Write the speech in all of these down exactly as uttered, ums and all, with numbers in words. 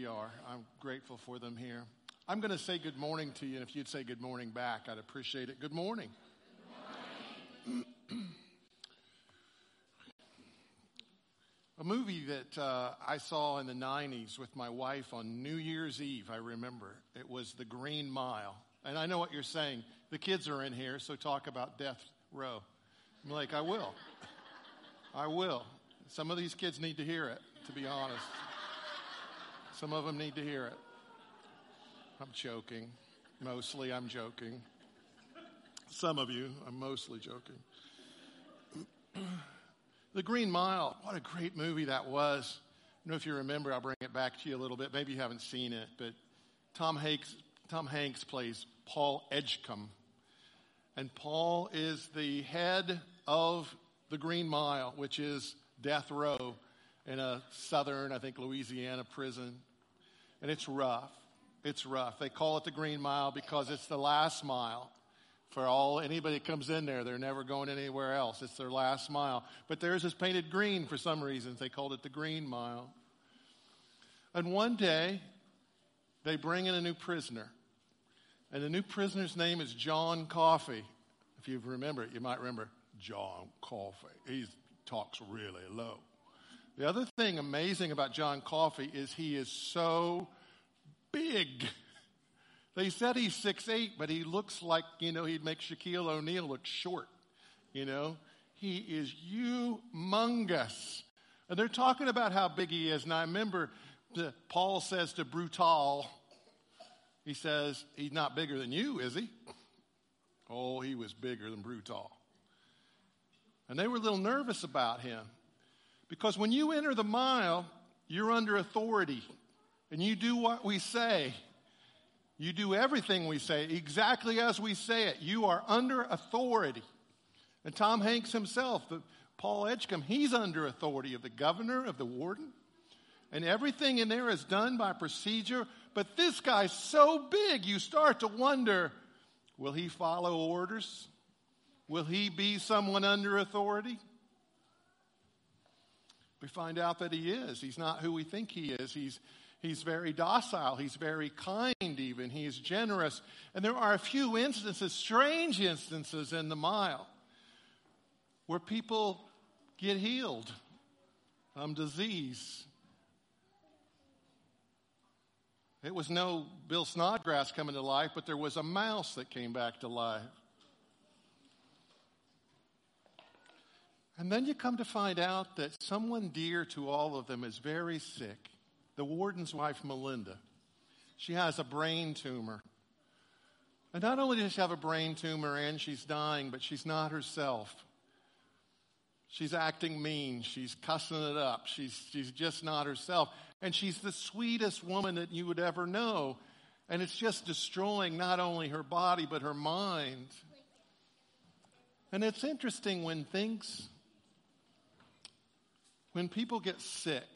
really are. I'm grateful for them here. I'm going to say good morning to you, and if you'd say good morning back, I'd appreciate it. Good morning. Good morning. A movie that uh, I saw in the nineties with my wife on New Year's Eve, I remember. It was The Green Mile. And I know what you're saying. The kids are in here, so talk about death row. I'm like, I will. I will. Some of these kids need to hear it, to be honest. Some of them need to hear it. I'm joking. Mostly I'm joking. Some of you, I'm mostly joking. The Green Mile, what a great movie that was. I don't know if you remember, I'll bring it back to you a little bit. Maybe you haven't seen it, but Tom Hanks, Tom Hanks plays Paul Edgecombe. And Paul is the head of the Green Mile, which is death row in a southern, I think, Louisiana prison. And it's rough. It's rough. They call it the Green Mile because it's the last mile. For all anybody that comes in there, they're never going anywhere else. It's their last mile. But theirs is painted green for some reasons. They called it the Green Mile. And one day, they bring in a new prisoner. And the new prisoner's name is John Coffey. If you remember it, you might remember John Coffey. He talks really low. The other thing amazing about John Coffey is he is so big. They said he's six eight, but he looks like, you know, he'd make Shaquille O'Neal look short, you know. He is humongous. And they're talking about how big he is. And I remember the, Paul says to Brutal, he says, he's not bigger than you, is he? Oh, he was bigger than Brutal. And they were a little nervous about him. Because when you enter the mile, you're under authority. And you do what we say. You do everything we say exactly as we say it. You are under authority. And Tom Hanks himself, the, Paul Edgecombe, he's under authority of the governor, of the warden. And everything in there is done by procedure. But this guy's so big, you start to wonder, will he follow orders? Will he be someone under authority? We find out that he is. He's not who we think he is. He's He's very docile. He's very kind even. He's generous. And there are a few instances, strange instances in the mile where people get healed from disease. It was no Bill Snodgrass coming to life, but there was a mouse that came back to life. And then you come to find out that someone dear to all of them is very sick. The warden's wife, Melinda, she has a brain tumor. And not only does she have a brain tumor and she's dying, but she's not herself. She's acting mean. She's cussing it up. She's, she's just not herself. And she's the sweetest woman that you would ever know. And it's just destroying not only her body, but her mind. And it's interesting when things, when people get sick,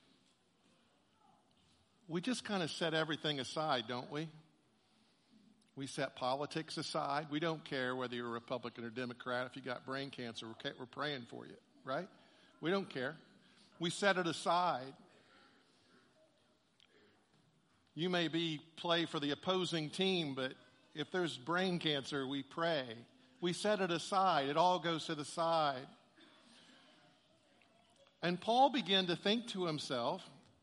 we just kind of set everything aside, don't we? We set politics aside. We don't care whether you're a Republican or Democrat. If you got brain cancer, we're praying for you, right? We don't care. We set it aside. You may be play for the opposing team, but if there's brain cancer, we pray. We set it aside. It all goes to the side. And Paul began to think to himself,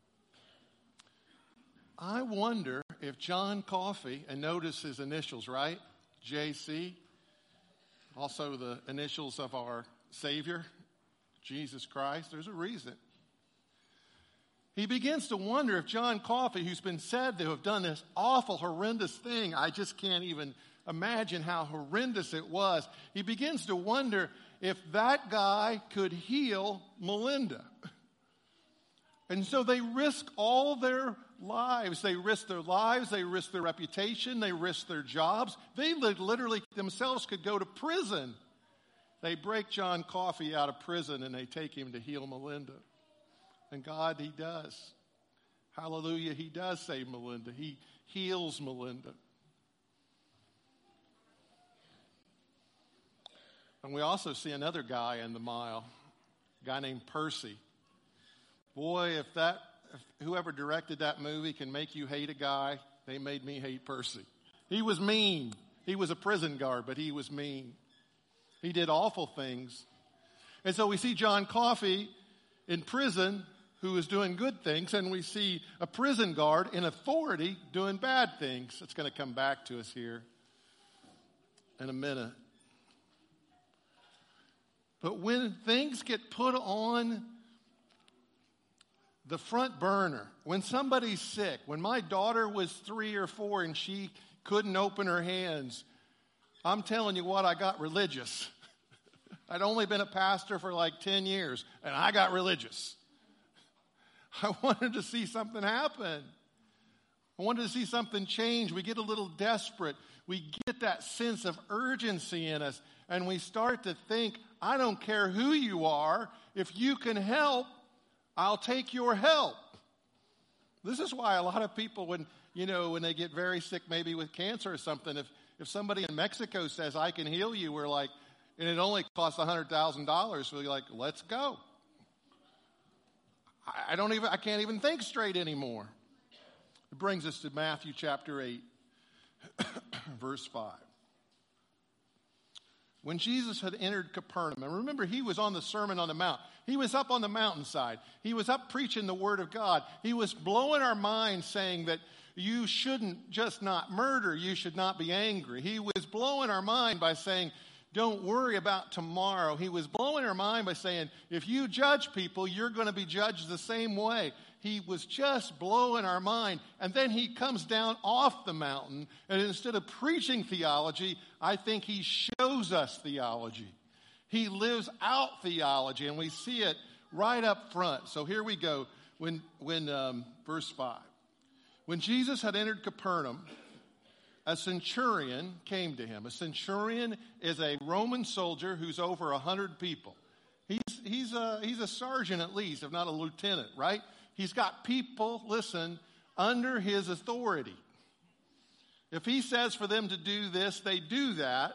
I wonder if John Coffey, and notice his initials, right? J C, also the initials of our Savior, Jesus Christ. There's a reason. He begins to wonder if John Coffey, who's been said to have done this awful, horrendous thing, I just can't even imagine how horrendous it was. He begins to wonder if that guy could heal Melinda. And so they risk all their lives. They risk their lives. They risk their reputation. They risk their jobs. They literally themselves could go to prison. They break John Coffey out of prison and they take him to heal Melinda. And God, he does. Hallelujah, he does save Melinda. He heals Melinda. And we also see another guy in the mile, a guy named Percy. Boy, if that if whoever directed that movie can make you hate a guy, they made me hate Percy. He was mean. He was a prison guard, but he was mean. He did awful things. And so we see John Coffey in prison who is doing good things, and we see a prison guard in authority doing bad things. It's going to come back to us here in a minute. But when things get put on the front burner, when somebody's sick, when my daughter was three or four and she couldn't open her hands, I'm telling you what, I got religious. I'd only been a pastor for like ten years, and I got religious. I wanted to see something happen. I wanted to see something change. We get a little desperate. We get that sense of urgency in us, and we start to think, I don't care who you are. If you can help, I'll take your help. This is why a lot of people, when you know, when they get very sick, maybe with cancer or something, if if somebody in Mexico says, I can heal you, we're like, and it only costs one hundred thousand dollars, we're like, let's go. I don't even, I can't even think straight anymore. It brings us to Matthew chapter eight, verse five. When Jesus had entered Capernaum, and remember, he was on the Sermon on the Mount. He was up on the mountainside. He was up preaching the Word of God. He was blowing our minds saying that you shouldn't just not murder, you should not be angry. He was blowing our mind by saying, don't worry about tomorrow. He was blowing our mind by saying, if you judge people, you're going to be judged the same way. He was just blowing our mind. And then he comes down off the mountain, and instead of preaching theology, I think he shows us theology. He lives out theology, and we see it right up front. So here we go. When, when um, verse five. When Jesus had entered Capernaum, a centurion came to him. A centurion is a Roman soldier who's over a hundred people. He's, he's, a, he's a sergeant at least, if not a lieutenant, right? He's got people, listen, under his authority. If he says for them to do this, they do that.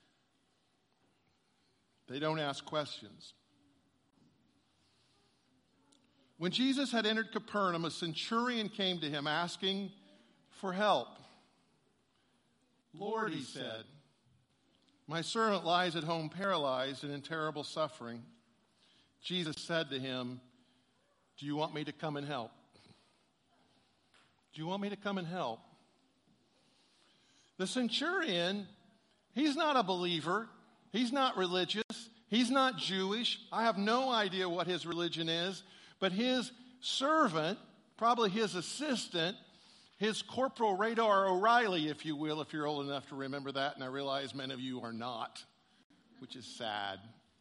They don't ask questions. When Jesus had entered Capernaum, a centurion came to him asking for help. Lord, he said, my servant lies at home paralyzed and in terrible suffering. Jesus said to him, do you want me to come and help? Do you want me to come and help? The centurion, he's not a believer. He's not religious. He's not Jewish. I have no idea what his religion is. But his servant, probably his assistant, his Corporal Radar O'Reilly, if you will, if you're old enough to remember that, and I realize many of you are not, which is sad.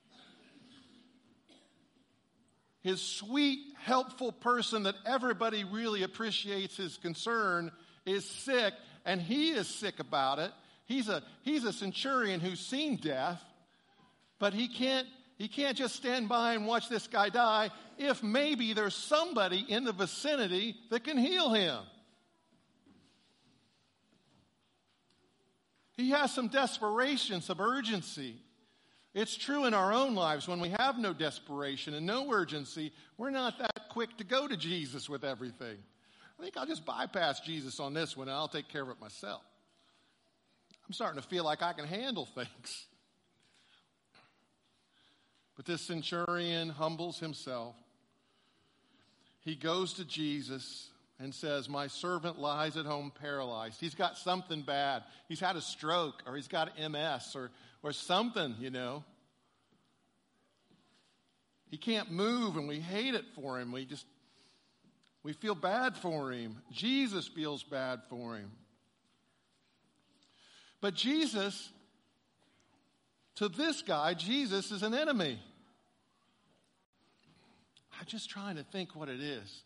His sweet, helpful person that everybody really appreciates his concern is sick, and he is sick about it. He's a, he's a centurion who's seen death, but he can't, he can't just stand by and watch this guy die if maybe there's somebody in the vicinity that can heal him. He has some desperation, some urgency. It's true in our own lives when we have no desperation and no urgency, we're not that quick to go to Jesus with everything. I think I'll just bypass Jesus on this one and I'll take care of it myself. I'm starting to feel like I can handle things. But this centurion humbles himself. He goes to Jesus and says, my servant lies at home paralyzed. He's got something bad. He's had a stroke or he's got M S or, or something, you know. He can't move and we hate it for him. We just, we feel bad for him. Jesus feels bad for him. But Jesus, to this guy, Jesus is an enemy. I'm just trying to think what it is.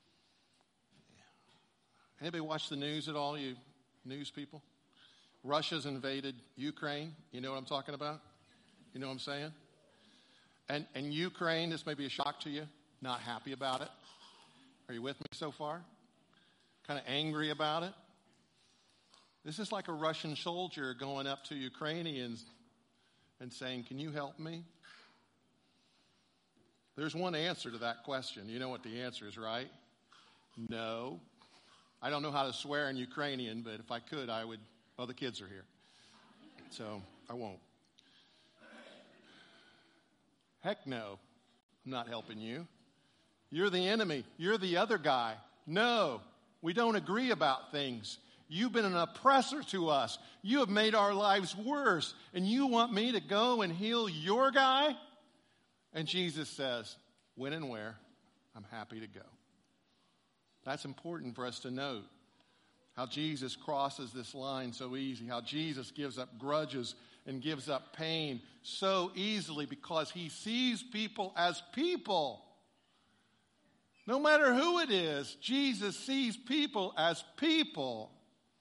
Anybody watch the news at all, you news people? Russia's invaded Ukraine. You know what I'm talking about? You know what I'm saying? And, and Ukraine, this may be a shock to you, not happy about it. Are you with me so far? Kind of angry about it? This is like a Russian soldier going up to Ukrainians and saying, can you help me? There's one answer to that question. You know what the answer is, right? No. I don't know how to swear in Ukrainian, but if I could, I would. Well, the kids are here, so I won't. Heck no. I'm not helping you. You're the enemy. You're the other guy. No, we don't agree about things. You've been an oppressor to us. You have made our lives worse. And you want me to go and heal your guy? And Jesus says, when and where, I'm happy to go. That's important for us to note. How Jesus crosses this line so easy. How Jesus gives up grudges and gives up pain so easily because he sees people as people. No matter who it is, Jesus sees people as people.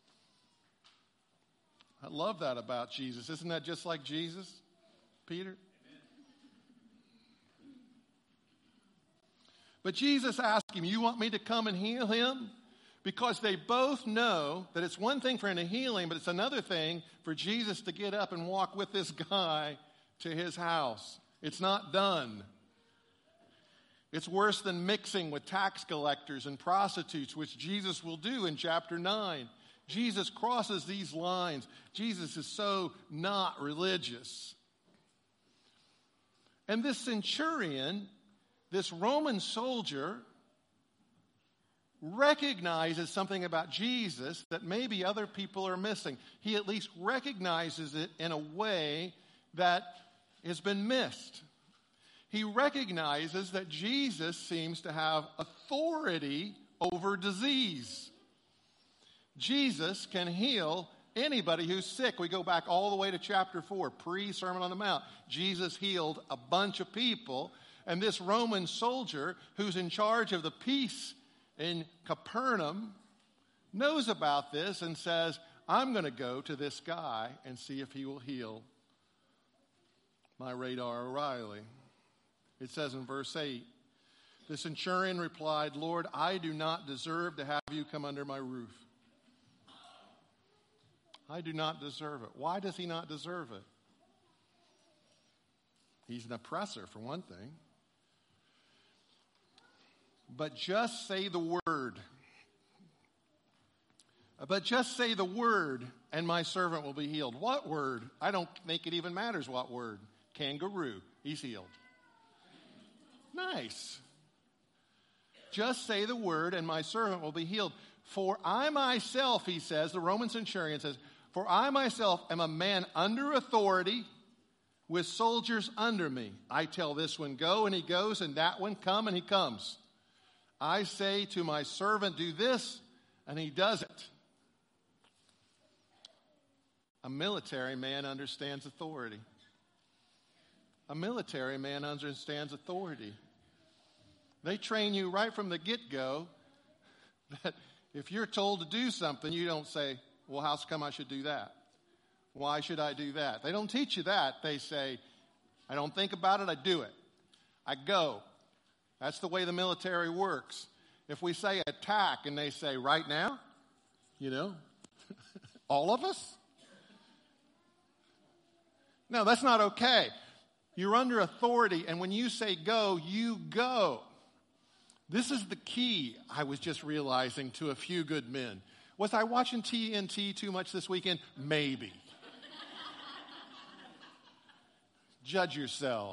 I love that about Jesus. Isn't that just like Jesus, Peter? But Jesus asked him, you want me to come and heal him? Because they both know that it's one thing for him to heal him, but it's another thing for Jesus to get up and walk with this guy to his house. It's not done. It's worse than mixing with tax collectors and prostitutes, which Jesus will do in chapter nine. Jesus crosses these lines. Jesus is so not religious. And this centurion, this Roman soldier, recognizes something about Jesus that maybe other people are missing. He at least recognizes it in a way that has been missed. He recognizes that Jesus seems to have authority over disease. Jesus can heal anybody who's sick. We go back all the way to chapter four, pre-Sermon on the Mount. Jesus healed a bunch of people. And this Roman soldier who's in charge of the peace in Capernaum knows about this and says, I'm going to go to this guy and see if he will heal my Radar O'Reilly. It says in verse eight, the centurion replied, Lord, I do not deserve to have you come under my roof. I do not deserve it. Why does he not deserve it? He's an oppressor, for one thing. But just say the word. But just say the word, and my servant will be healed. What word? I don't think it even matters what word. Kangaroo. He's healed. Nice. Just say the word, and my servant will be healed. For I myself, he says, the Roman centurion says, for I myself am a man under authority with soldiers under me. I tell this one, go, and he goes, and that one, come, and he comes. I say to my servant, do this, and he does it. A military man understands authority. A military man understands authority. They train you right from the get-go that if you're told to do something, you don't say, well, how come I should do that? Why should I do that? They don't teach you that. They say, I don't think about it, I do it. I go. That's the way the military works. If we say attack and they say, right now, you know, all of us? No, that's not okay. You're under authority, and when you say go, you go. This is the key, I was just realizing, to a few good men. Was I watching T N T too much this weekend? Maybe. Judge yourself.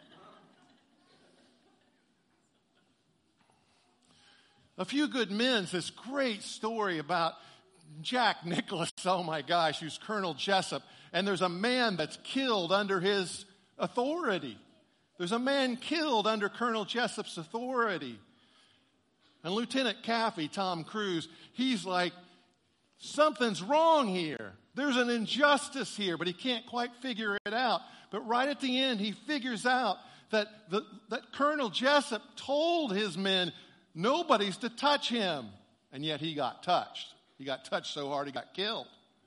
A Few Good Men's this great story about Jack Nicholas, oh my gosh, who's Colonel Jessup. And there's a man that's killed under his authority. There's a man killed under Colonel Jessup's authority. And Lieutenant Caffey, Tom Cruise, he's like, something's wrong here. There's an injustice here, but he can't quite figure it out. But right at the end, he figures out that, the, that Colonel Jessup told his men, nobody's to touch him. And yet he got touched. He got touched so hard he got killed.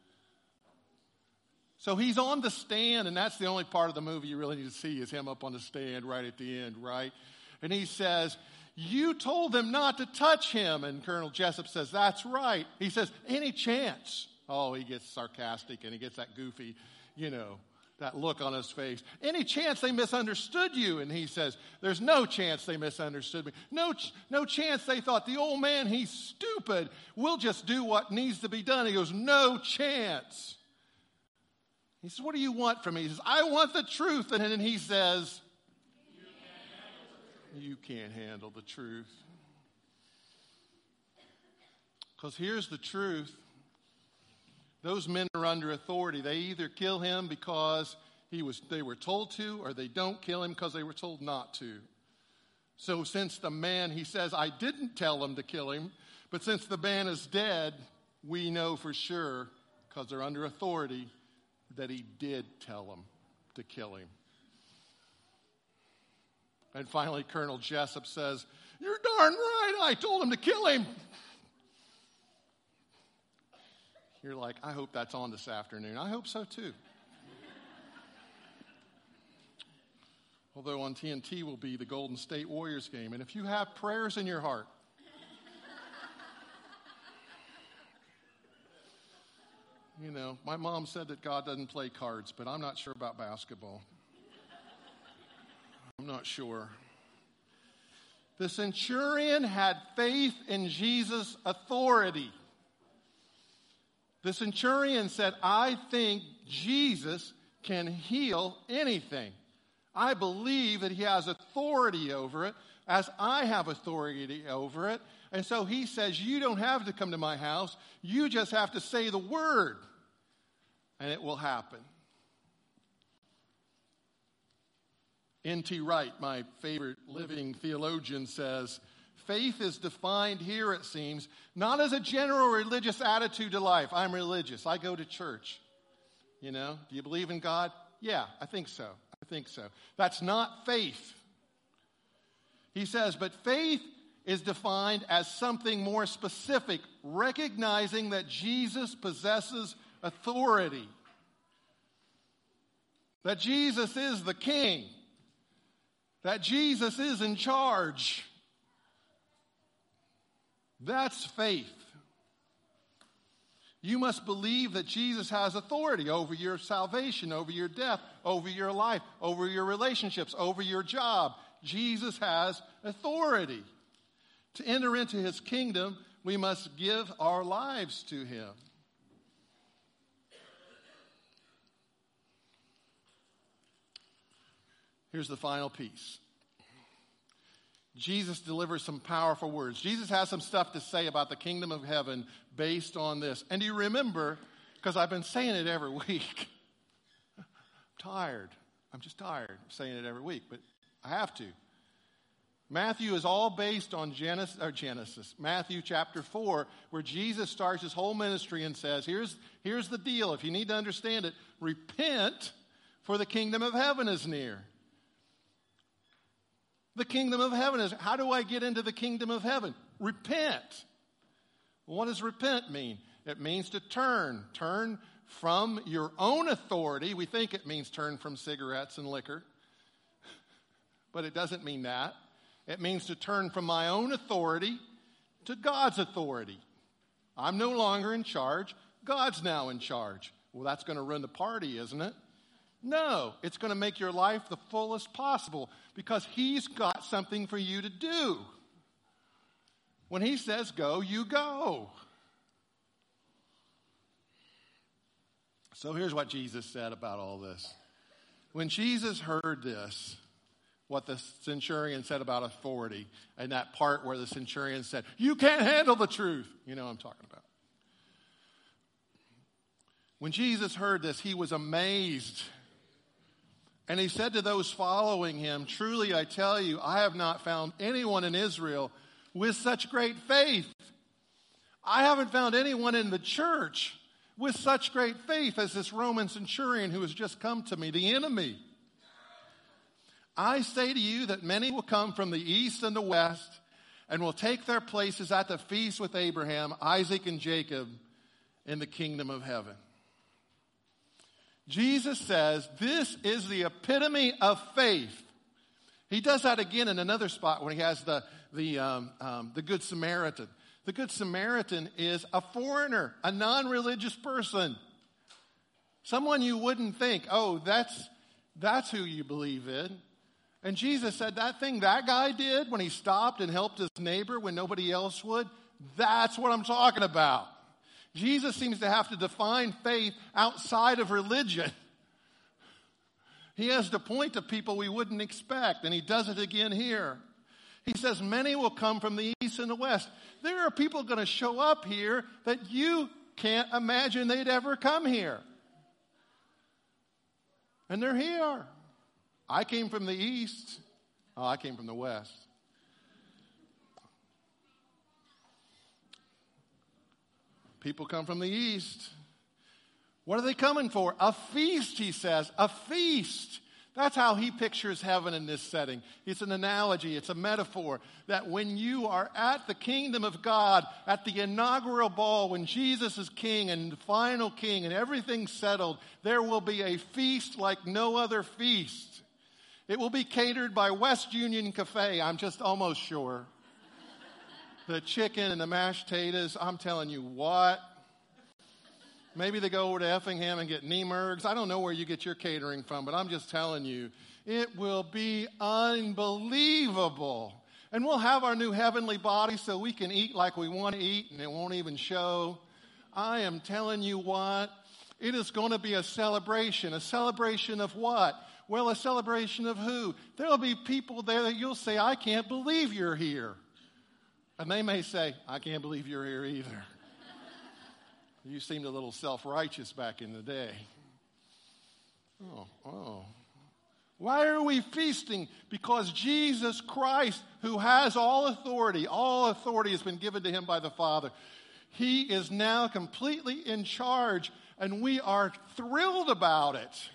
So he's on the stand, and that's the only part of the movie you really need to see is him up on the stand right at the end, right? And he says, you told them not to touch him. And Colonel Jessup says, that's right. He says, any chance? Oh, he gets sarcastic and he gets that goofy, you know, that look on his face. Any chance they misunderstood you? And he says, there's no chance they misunderstood me. No, no chance they thought the old man, he's stupid. We'll just do what needs to be done. He goes, no chance. He says, what do you want from me? He says, I want the truth. And then he says, you can't handle the truth. Because here's the truth. Those men are under authority. They either kill him because he was, they were told to, or they don't kill him because they were told not to. So since the man, he says, I didn't tell them to kill him, but since the man is dead, we know for sure, because they're under authority, that he did tell them to kill him. And finally, Colonel Jessup says, you're darn right, I told him to kill him. You're like, I hope that's on this afternoon. I hope so too. Although on T N T will be the Golden State Warriors game. And if you have prayers in your heart, you know, my mom said that God doesn't play cards, but I'm not sure about basketball. I'm not sure. The centurion had faith in Jesus' authority. The centurion said, I think Jesus can heal anything. I believe that he has authority over it, as I have authority over it. And so he says, you don't have to come to my house. You just have to say the word, and it will happen. N T Wright, my favorite living theologian, says, faith is defined here, it seems, not as a general religious attitude to life. I'm religious. I go to church. You know, do you believe in God? Yeah, I think so. I think so. That's not faith. He says, but faith is defined as something more specific, recognizing that Jesus possesses authority. That Jesus is the king. That Jesus is in charge. That's faith. You must believe that Jesus has authority over your salvation, over your death, over your life, over your relationships, over your job. Jesus has authority. To enter into his kingdom, we must give our lives to him. Here's the final piece. Jesus delivers some powerful words. Jesus has some stuff to say about the kingdom of heaven based on this. And do you remember, because I've been saying it every week. I'm tired. I'm just tired of saying it every week, but I have to. Matthew is all based on Genesis, or Genesis, Matthew chapter four, where Jesus starts his whole ministry and says, here's, here's the deal. If you need to understand it, repent, for the kingdom of heaven is near. The kingdom of heaven is, how do I get into the kingdom of heaven? Repent. What does repent mean? It means to turn. Turn from your own authority. We think it means turn from cigarettes and liquor. But it doesn't mean that. It means to turn from my own authority to God's authority. I'm no longer in charge. God's now in charge. Well, that's going to run the party, isn't it? No, it's going to make your life the fullest possible because he's got something for you to do. When he says go, you go. So here's what Jesus said about all this. When Jesus heard this, what the centurion said about authority, and that part where the centurion said, you can't handle the truth. You know what I'm talking about. When Jesus heard this, he was amazed. And he said to those following him, truly I tell you, I have not found anyone in Israel with such great faith. I haven't found anyone in the church with such great faith as this Roman centurion who has just come to me, the enemy. I say to you that many will come from the east and the west and will take their places at the feast with Abraham, Isaac, and Jacob in the kingdom of heaven. Jesus says this is the epitome of faith. He does that again in another spot when he has the, the, um, um, the Good Samaritan. The Good Samaritan is a foreigner, a non-religious person. Someone you wouldn't think, oh, that's, that's who you believe in. And Jesus said that thing that guy did when he stopped and helped his neighbor when nobody else would, that's what I'm talking about. Jesus seems to have to define faith outside of religion. He has to point to people we wouldn't expect, and he does it again here. He says, many will come from the east and the west. There are people going to show up here that you can't imagine they'd ever come here. And they're here. I came from the east. Oh, I came from the west. People come from the east. What are they coming for? A feast, he says. A feast. That's how he pictures heaven in this setting. It's an analogy. It's a metaphor that when you are at the kingdom of God, at the inaugural ball, when Jesus is king and the final king and everything's settled, there will be a feast like no other feast. It will be catered by West Union Cafe, I'm just almost sure. The chicken and the mashed potatoes, I'm telling you what. Maybe they go over to Effingham and get Niemergs. I don't know where you get your catering from, but I'm just telling you, it will be unbelievable. And we'll have our new heavenly body so we can eat like we want to eat and it won't even show. I am telling you what, it is going to be a celebration. A celebration of what? Well, a celebration of who? There'll be people there that you'll say, I can't believe you're here. And they may say, I can't believe you're here either. You seemed a little self-righteous back in the day. Oh, oh. Why are we feasting? Because Jesus Christ, who has all authority, all authority has been given to him by the Father. He is now completely in charge, and we are thrilled about it.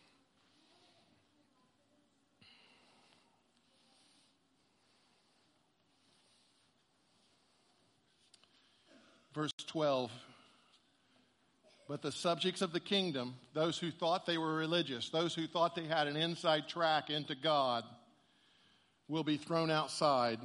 Verse twelve. But the subjects of the kingdom, those who thought they were religious, those who thought they had an inside track into God, will be thrown outside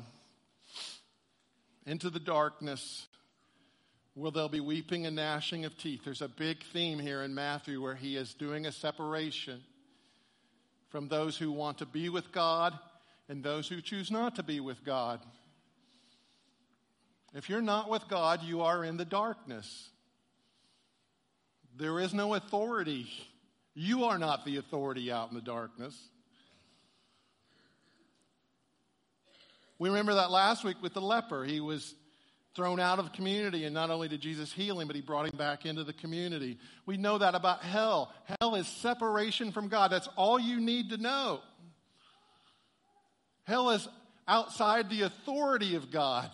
into the darkness where there'll be weeping and gnashing of teeth. There's a big theme here in Matthew where he is doing a separation from those who want to be with God and those who choose not to be with God. If you're not with God, you are in the darkness. There is no authority. You are not the authority out in the darkness. We remember that last week with the leper. He was thrown out of the community, and not only did Jesus heal him, but he brought him back into the community. We know that about hell. Hell is separation from God. That's all you need to know. Hell is outside the authority of God.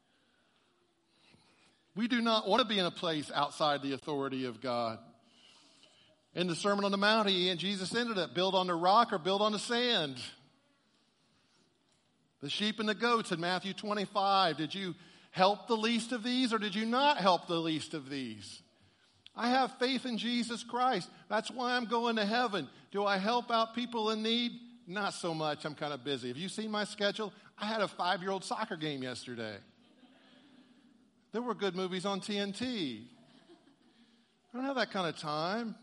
We do not want to be in a place outside the authority of God. In the Sermon on the Mount, he and Jesus ended it, build on the rock or build on the sand. The sheep and the goats in Matthew twenty-five, did you help the least of these or did you not help the least of these? I have faith in Jesus Christ. That's why I'm going to heaven. Do I help out people in need? Not so much. I'm kind of busy. Have you seen my schedule? I had a five-year-old soccer game yesterday. There were good movies on T N T. I don't have that kind of time.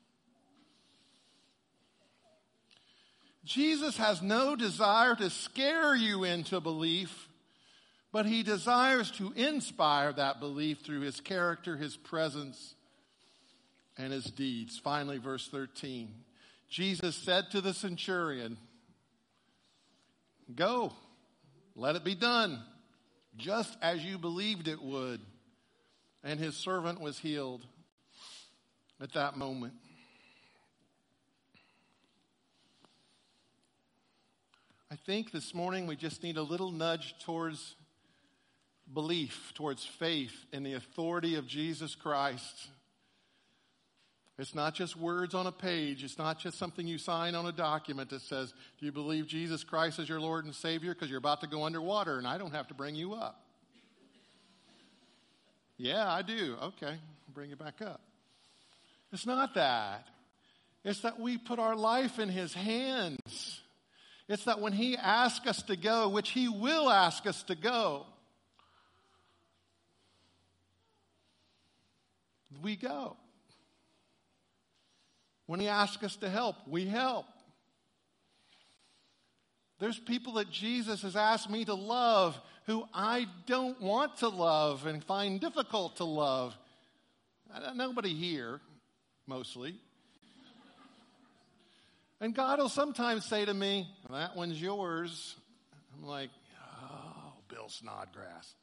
Jesus has no desire to scare you into belief, but he desires to inspire that belief through his character, his presence, and his deeds. Finally, verse thirteen. Jesus said to the centurion, "Go, let it be done, just as you believed it would." And his servant was healed at that moment. I think this morning we just need a little nudge towards belief, towards faith in the authority of Jesus Christ. It's not just words on a page. It's not just something you sign on a document that says, do you believe Jesus Christ is your Lord and Savior? Because you're about to go underwater and I don't have to bring you up. Yeah, I do. Okay, I'll bring you back up. It's not that. It's that we put our life in his hands. It's that when he asks us to go, which he will ask us to go, we go. When he asks us to help, we help. There's people that Jesus has asked me to love who I don't want to love and find difficult to love. Nobody here, mostly. And God will sometimes say to me, that one's yours. I'm like, oh, Bill Snodgrass.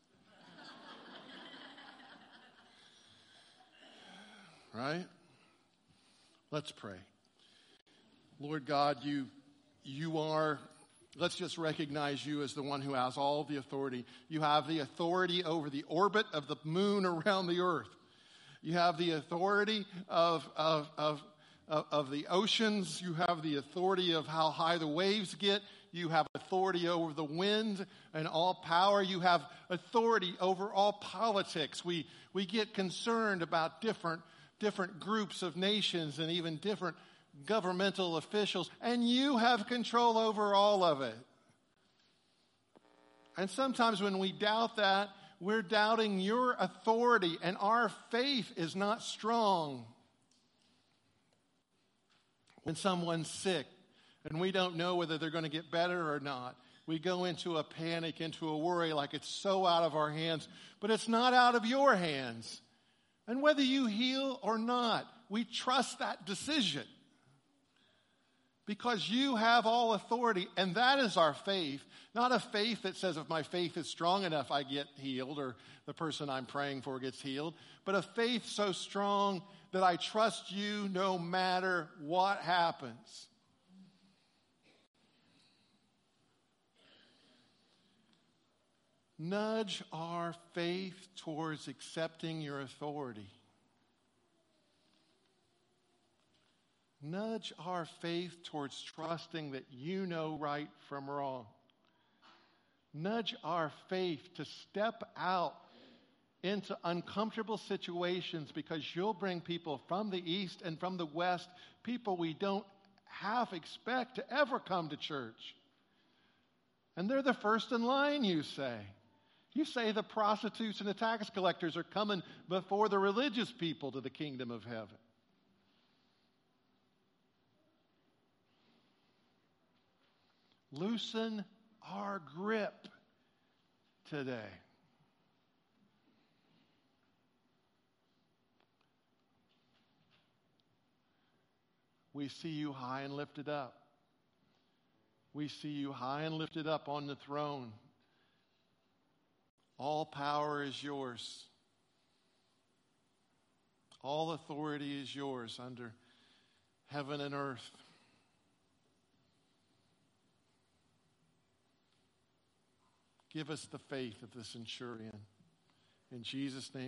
Right? Let's pray. Lord God, you, you are, let's just recognize you as the one who has all the authority. You have the authority over the orbit of the moon around the earth. You have the authority of, of, of, of, of the oceans. You have the authority of how high the waves get. You have authority over the wind and all power. You have authority over all politics. We, we get concerned about different different groups of nations and even different governmental officials, and you have control over all of it. And sometimes when we doubt that, we're doubting your authority, and our faith is not strong. When someone's sick and we don't know whether they're going to get better or not, we go into a panic, into a worry like it's so out of our hands, but it's not out of your hands. And whether you heal or not, we trust that decision because you have all authority, and that is our faith. Not a faith that says if my faith is strong enough, I get healed or the person I'm praying for gets healed, but a faith so strong that I trust you no matter what happens. Nudge our faith towards accepting your authority. Nudge our faith towards trusting that you know right from wrong. Nudge our faith to step out into uncomfortable situations because you'll bring people from the east and from the west, people we don't half expect to ever come to church. And they're the first in line, you say. You say the prostitutes and the tax collectors are coming before the religious people to the kingdom of heaven. Loosen our grip today. We see you high and lifted up. We see you high and lifted up on the throne. All power is yours. All authority is yours under heaven and earth. Give us the faith of the centurion. In Jesus' name.